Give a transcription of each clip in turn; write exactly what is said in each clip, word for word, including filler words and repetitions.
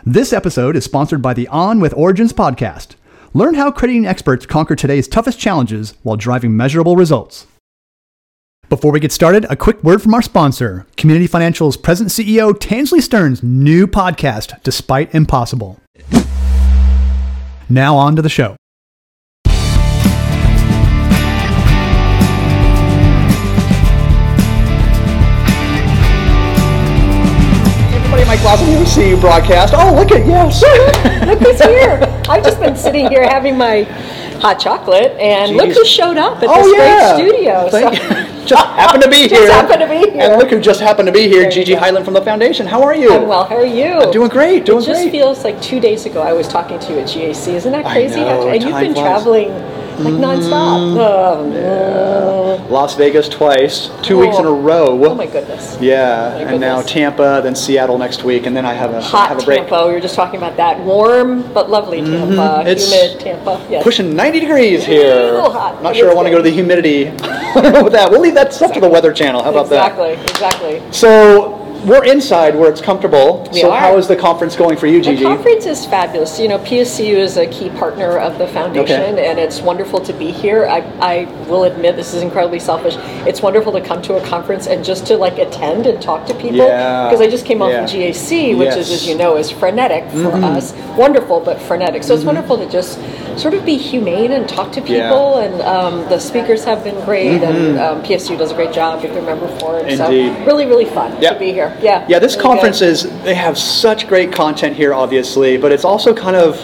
This episode is sponsored by the On with Origins podcast. Learn how credit union experts conquer today's toughest challenges while driving measurable results. Before we get started, a quick word from our sponsor, Community Financial's President C E O Tansley Stearns' new podcast, Despite Impossible. Now on to the show. Mike Lawson, you see you broadcast. Oh, look at, yes. Look who's here. I've just been sitting here having my hot chocolate, and Jeez. Look who showed up at oh, this yeah. great studio. Thank So. just happened to be just here. Just happened to be here. And look who just happened to be here, Gigi Highland from the Foundation. How are you? I'm well. How are you? I'm doing great, doing great. It just great. feels like two days ago I was talking to you at G A C. Isn't that crazy? I know, and you've been flies. traveling like nonstop. Mm, oh, yeah. Las Vegas twice, two oh. weeks in a row. Oh my goodness. Yeah, my and goodness. now Tampa, then Seattle next week, and then I have a hot have a break. Tampa. We were just talking about that. Warm but lovely Tampa. Mm-hmm. It's humid Tampa. Yes. Pushing ninety degrees here. A little hot. Not sure I want to go to the humidity with that. We'll leave that stuff exactly. to the Weather Channel. How about exactly. that? Exactly. Exactly. So. We're inside where it's comfortable. We so are. how is the conference going for you, Gigi? The conference is fabulous. You know, P S C U is a key partner of the foundation, okay. and it's wonderful to be here. I, I will admit, this is incredibly selfish. It's wonderful to come to a conference and just to like attend and talk to people. Yeah. Because I just came off yeah. of G A C, which yes. is, as you know, is frenetic for mm-hmm. us. Wonderful, but frenetic. So mm-hmm. it's wonderful to just sort of be humane and talk to people. Yeah. And um, the speakers have been great, mm-hmm. and um, P S C U does a great job with their member forum. Indeed. So really, really fun yep. to be here. Yeah. Yeah. This really conferences, they have such great content here, obviously, but it's also kind of,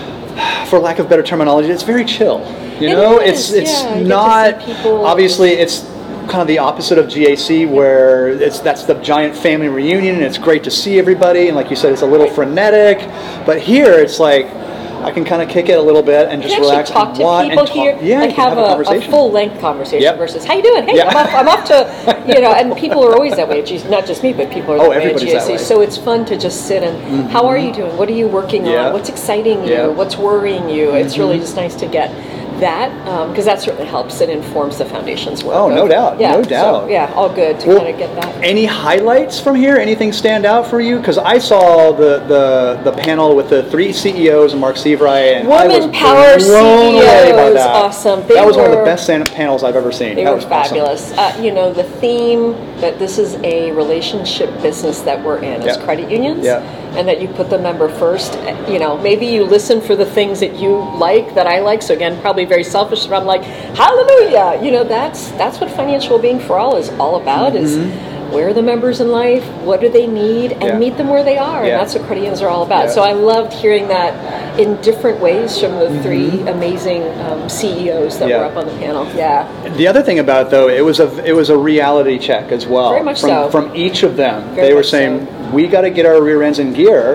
for lack of better terminology, it's very chill. You it know, is. it's it's yeah, not people. Obviously it's kind of the opposite of G A C, where it's that's the giant family reunion and it's great to see everybody, and like you said, it's a little right. frenetic. But here it's like I can kind of kick it a little bit and you just can relax talk and to watch people and talk. here, Yeah, like have, have, a, a, a conversation. full length conversation yep. versus how you doing? Hey, yeah. I'm, off, I'm off to you know, and people are always that way. Geez, not just me, but people are oh, that way at everybody's G A C. that way. So it's fun to just sit and mm-hmm. how are you doing? What are you working yeah. on? What's exciting you? Yeah. What's worrying you? Mm-hmm. It's really just nice to get that because um, that certainly helps and informs the foundation's work. Oh, no of, doubt, yeah, no doubt. So, yeah, all good to well, kind of get that. Any highlights from here? Anything stand out for you? Because I saw the, the the panel with the three C E Os and Mark Seavray, and Woman I was Power blown away by C E Os, that. awesome. They that was were, one of the best panels I've ever seen. They that were was fabulous. Awesome. Uh, you know, the theme that this is a relationship business that we're in as yeah. credit unions, yeah. and that you put the member first. You know, maybe you listen for the things that you like, that I like. So again, probably very selfish, but I'm like, hallelujah. You know, that's that's what financial well-being for all is all about. Mm-hmm. Is where are the members in life? What do they need? And yeah. meet them where they are. Yeah. And that's what credit unions are all about. Yeah. So I loved hearing that in different ways from the mm-hmm. three amazing um, C E Os that yeah. were up on the panel. Yeah. The other thing about it, though, it was a it was a reality check as well. Very much from, so. From each of them, Very they were much saying so. we got to get our rear ends in gear,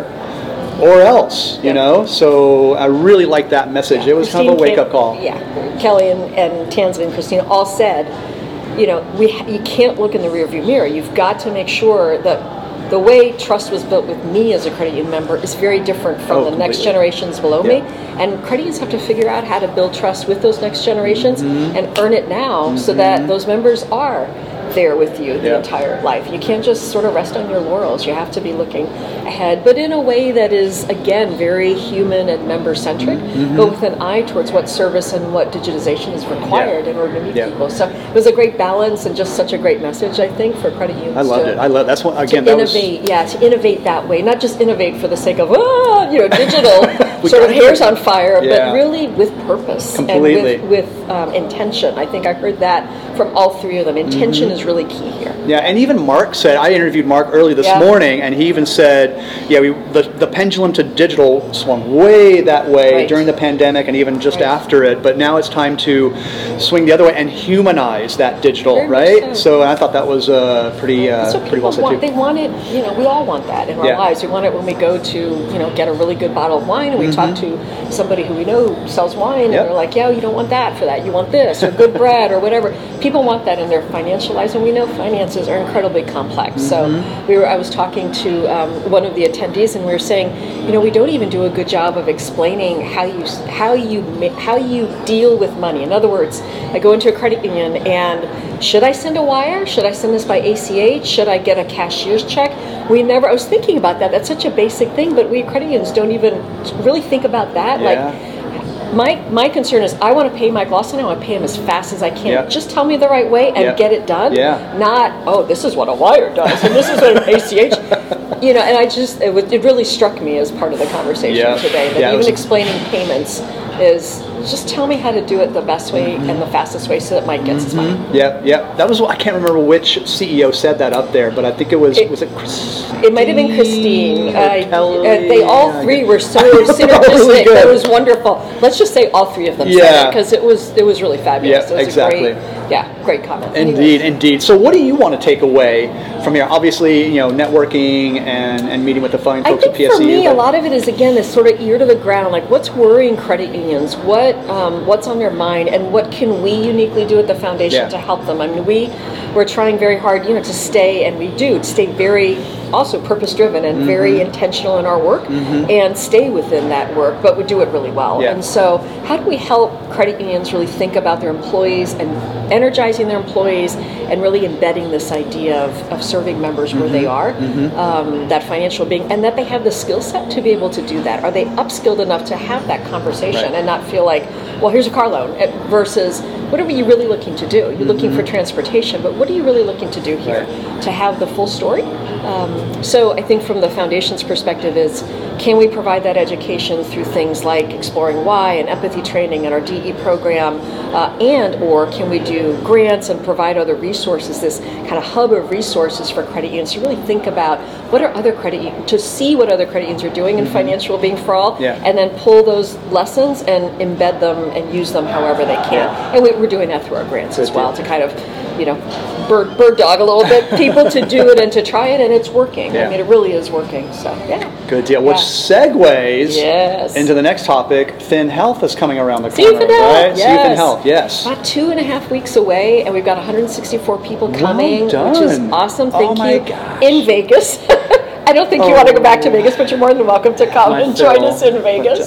or else, you yeah. know. So I really liked that message. Yeah. It was Christine kind of a wake came, up call. Yeah, Kelly and, and Tansley and Christina all said, you know, we you can't look in the rearview mirror. You've got to make sure that the way trust was built with me as a credit union member is very different from oh, the completely. next generations below yeah. me. And credit unions have to figure out how to build trust with those next generations mm-hmm. and earn it now mm-hmm. so that those members are there with you the yeah. entire life. You can't just sort of rest on your laurels. You have to be looking ahead, but in a way that is, again, very human and member-centric, mm-hmm. but with an eye towards what service and what digitization is required yeah. in order to meet yeah. people. So it was a great balance and just such a great message, I think, for credit unions. I loved to, it. I love that's what again. to That innovate, was, yeah, to innovate that way, not just innovate for the sake of ah, you know, digital sort of gotta- hairs on fire, yeah. but really with purpose Completely. and with, with um, intention. I think I heard that from all three of them. Intention mm-hmm. is really key here. Yeah, and even Mark said, I interviewed Mark early this Yeah. morning, and he even said, yeah, we, the, the pendulum to digital swung way that way Right. during the pandemic and even just Right. after it, but now it's time to swing the other way and humanize that digital, Very much right? so. So I thought that was uh, pretty, uh, So pretty people well said want, too. they want it, you know, we all want that in our Yeah. lives. We want it when we go to, you know, get a really good bottle of wine and we talk to somebody who we know who sells wine Yep. and they're like, yeah, you don't want that for that. You want this or good bread or whatever. People want that in their financial lives, and we know finances are incredibly complex. So we were, I was talking to um, one of the attendees, and we were saying, you know, we don't even do a good job of explaining how you how you ma- how you deal with money. In other words, I go into a credit union and should I send a wire? Should I send this by A C H? Should I get a cashier's check? We never, I was thinking about that. That's such a basic thing, but we credit unions don't even really think about that. Yeah. Like, my my concern is I want to pay Mike Lawson, I want to pay him as fast as I can. Yep. Just tell me the right way and Yep. get it done. Yeah. Not, oh, this is what a wire does, and this is what an A C H. You know, and I just, it, was, it really struck me as part of the conversation Yeah. today, that Yeah, it even was- explaining payments is, just tell me how to do it the best way Mm-hmm. and the fastest way so that Mike gets his money. Yeah, yeah. That was what, I can't remember which C E O said that up there, but I think it was It- was it Christine? It might have been Christine. or Uh, Kelly? uh, they all Yeah, three yeah. were so Really synergistic. good. It was wonderful. Let's just say all three of them Yeah. said it because it was it was really fabulous. Yeah, it was exactly. A great, yeah, great comment. Indeed, Anyways. indeed. So what do you want to take away from here? Obviously, you know, networking and, and meeting with the fine I folks at think P S E U. for me, a but- lot of it is again this sort of ear to the ground, like what's worrying credit unions, what um, what's on their mind, and what can we uniquely do at the foundation Yeah. to help them. I mean, we we're trying very hard, you know, to stay, and we do to stay very also purpose driven and Mm-hmm. very intentional in our work, and stay within that work, but we do it really well. Yeah. And so, how do we help credit unions really think about their employees and energizing their employees, and really embedding this idea of, of serving members where they are, um, that financial being, and that they have the skill set to be able to do that. Are they upskilled enough to have that conversation Right. and not feel like, well, here's a car loan, eh, versus what are you really looking to do? You're looking for transportation, but what are you really looking to do here? Right. To have the full story? Um, so I think from the foundation's perspective is, can we provide that education through things like Exploring Why and empathy training and our D E program, uh, and or can we do grants and provide other resources, this kind of hub of resources for credit unions to really think about what are other credit unions, to see what other credit unions are doing in financial well-being for all, Yeah. and then pull those lessons and embed them and use them however they can. Yeah. And we, we're doing that through our grants as Good well, deal. to kind of, you know, bird bird dog a little bit people to do it and to try it, and it's working. Yeah. I mean, it really is working. So yeah. Good deal. Which Yeah. segues Yes. into the next topic. Fin Health is coming around the See you, corner, Fin Health. right? See you, Fin Yes. Health. Yes. About two and a half weeks away, and we've got one hundred sixty-four people Well coming, which is done. awesome. Oh Thank my you. gosh. In Vegas. I don't think you want to go back to Vegas, but you're more than welcome to come My and join fill. us in Vegas.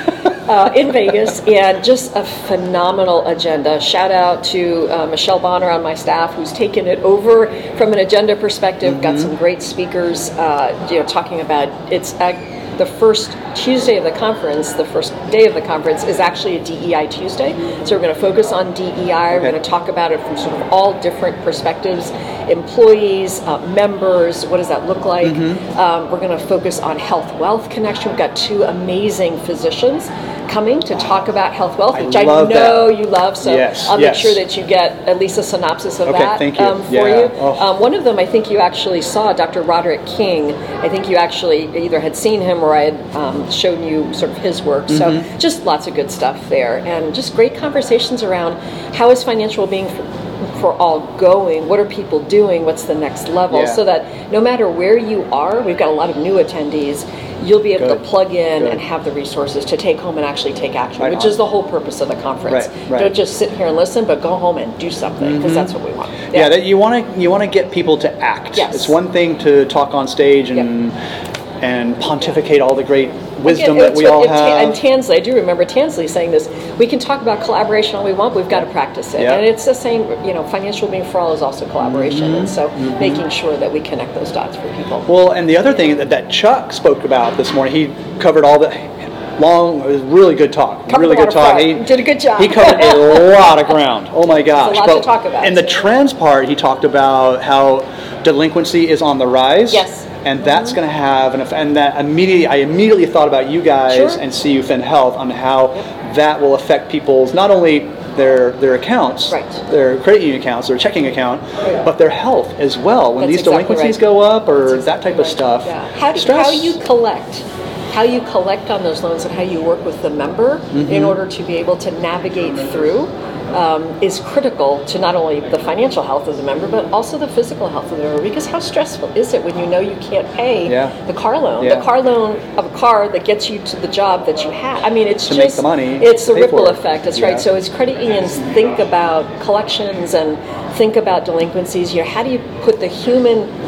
Uh, in Vegas, and just a phenomenal agenda. Shout out to uh, Michelle Bonner on my staff, who's taken it over from an agenda perspective. Got some great speakers, uh, you know, talking about it's uh, the first Tuesday of the conference. The first day of the conference is actually a D E I Tuesday, so we're going to focus on D E I. We're Okay. going to talk about it from sort of all different perspectives: employees, uh, members. What does that look like? Um, we're going to focus on health wealth connection. We've got two amazing physicians coming to talk about health wealth, I which I, love know that. you love. So Yes, I'll yes. make sure that you get at least a synopsis of Okay, that thank you. Um, for Yeah. you. Oh. Um, one of them, I think you actually saw, Doctor Roderick King. I think you actually either had seen him or I had um, shown you sort of his work. So Mm-hmm. just lots of good stuff there, and just great conversations around how is financial well-being for, for all going? What are people doing? What's the next level? Yeah. So that no matter where you are, we've got a lot of new attendees. You'll be able Good. to plug in Good. and have the resources to take home and actually take action, Right which on. is the whole purpose of the conference. Right, right. Don't just sit here and listen, but go home and do something, because that's what we want. Yeah, that you want to you want to get people to act. Yes. It's one thing to talk on stage and and pontificate all the great wisdom Again, that it's we what- all it- And have. Tansley, I do remember Tansley saying this. We can talk about collaboration all we want. We've got to practice it, Yeah. and it's the same. You know, financial being for all is also collaboration, and so making sure that we connect those dots for people. Well, and the other thing that, that Chuck spoke about this morning, he covered all the long, it was a really good talk. Covered really a lot good of talk. ground. He Did a good job. He covered a lot of ground. Oh my gosh! lot to talk about, In the so- trans part, he talked about how delinquency is on the rise. Yes. And that's going to have an effect. And that immediately, I immediately thought about you guys Sure. and C U Fin Health on how that will affect people's not only their their accounts, Right. their credit union accounts, their checking account, Yeah. but their health as well. When That's these exactly delinquencies right. go up or That's that type exactly of right. stuff. Yeah. How do stress. how you collect, how you collect on those loans, and how you work with the member Mm-hmm. in order to be able to navigate through. Um, is critical to not only the financial health of the member, but also the physical health of the member. Because how stressful is it when you know you can't pay Yeah. the car loan, Yeah. the car loan of a car that gets you to the job that you have? I mean, it's To just make the money, it's the pay ripple for it. effect. That's Yeah. right. So as credit unions think about collections and think about delinquencies, you know, how do you put the human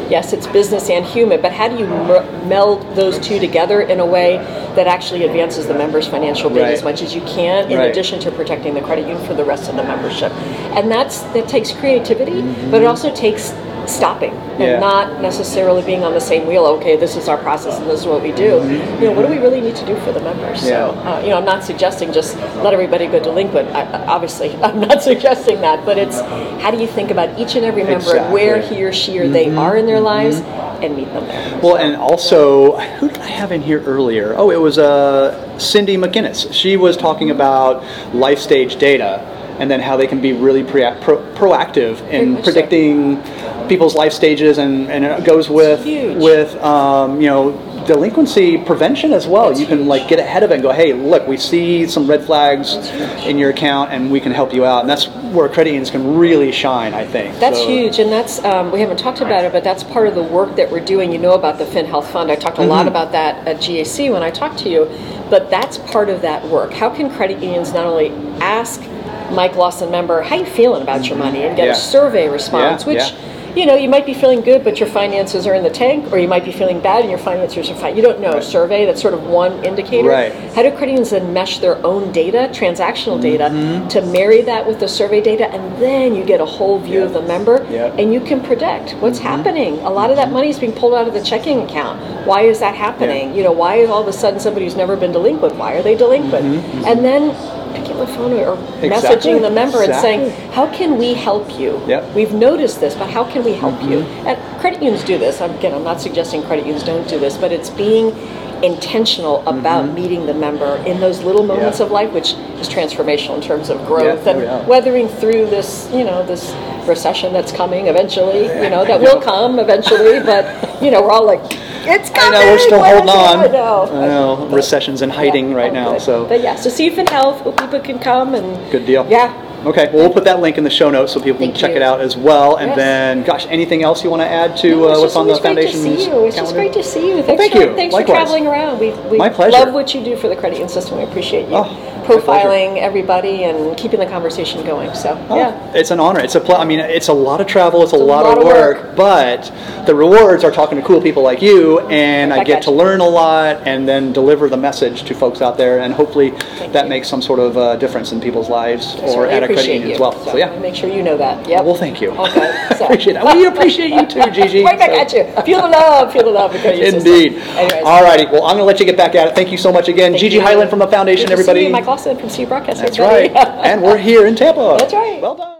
yes, it's business and human, but how do you mer- meld those two together in a way that actually advances the member's financial gain Right. as much as you can, in Right. addition to protecting the credit union for the rest of the membership. And that's that takes creativity, mm-hmm. but it also takes stopping and Yeah. not necessarily being on the same wheel. Okay, this is our process and this is what we do. Mm-hmm. You know, what do we really need to do for the members? Yeah. So, uh, you know, I'm not suggesting just let everybody go delinquent. I, obviously, I'm not suggesting that, but it's how do you think about each and every member Exactly. and where he or she or mm-hmm. they are in their lives mm-hmm. and meet them there. Well, so. and also, who did I have in here earlier? Oh, it was uh, Cindy McGinnis. She was talking about life stage data and then how they can be really pre- pro- proactive in predicting so. people's life stages, and, and it goes with with um, you know, delinquency prevention as well. That's you can huge. Like get ahead of it and go, hey, look, we see some red flags in your account, and we can help you out. And that's where credit unions can really shine, I think. That's so. huge, and that's um, we haven't talked about it, but that's part of the work that we're doing. You know about the FinHealth Fund. I talked a mm-hmm. lot about that at G A C when I talked to you, but that's part of that work. How can credit unions not only ask Mike Lawson member, how you feeling about your money, and get yeah. a survey response, yeah, which, yeah. you know, you might be feeling good, but your finances are in the tank, or you might be feeling bad and your finances are fine. You don't know. Right. Survey, that's sort of one indicator. Right. How do credit unions then mesh their own data, transactional data, mm-hmm. to marry that with the survey data, and then you get a whole view yep. of the member, yep. and you can predict what's mm-hmm. happening. A lot of that money is being pulled out of the checking account. Why is that happening? Yeah. You know, why is all of a sudden somebody who's never been delinquent, why are they delinquent? Mm-hmm. And then picking up the phone or exactly. messaging the member exactly. and saying, how can we help you? Yep. We've noticed this, but how can we help mm-hmm. you? And credit unions do this. Again, I'm not suggesting credit unions don't do this, but it's being intentional about mm-hmm. meeting the member in those little moments yeah. of life, which is transformational in terms of growth yeah. and oh, yeah. weathering through this, you know, this recession that's coming eventually, you know, that will come eventually, but, you know, we're all like, it's coming. I know, we're still holding on. I know. I know. But, recession's in hiding yeah, right now. Good. So, But yeah, so see FinHealth, hope people can come. And good deal. Yeah. Okay, well, we'll put that link in the show notes so people Thank can check you. it out as well. And yes. then, gosh, anything else you want to add to no, uh, what's just, on the foundation's calendar? It's just great to see you. It's just great to see you. Thanks well, thank for, you. Thanks Likewise. for traveling around. We, we My pleasure. love what you do for the credit union system. We appreciate you oh, profiling everybody and keeping the conversation going. So, oh, yeah. It's an honor. It's a pl- I mean, it's a lot of travel. It's, it's a, lot, lot of work, work. But the rewards are talking to cool people like you, and I, I get to you. learn a lot and then deliver the message to folks out there, and hopefully Thank that you. makes some sort of uh, difference in people's lives I or at a credit union you. as well. So, So, yeah. make sure you know that. Yep. Well, thank you. Okay. So. appreciate that. We appreciate you too, Gigi. Right back so. at you. Feel the love. Feel the love. Indeed. All righty. Well, I'm going to let you get back at it. Thank you so much again. Thank Gigi you. Hyland from the Foundation, Good to everybody. see you. Mike Lawson from C Broadcast. That's everybody. right. And we're here in Tampa. That's right. Well done.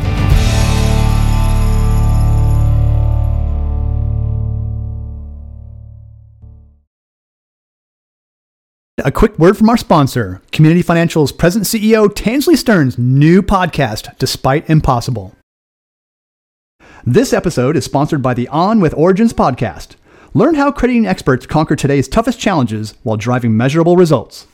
A quick word from our sponsor, Community Financial's present C E O, Tansley Stern's new podcast, Despite Impossible. This episode is sponsored by the On with Origins podcast. Learn how credit union experts conquer today's toughest challenges while driving measurable results.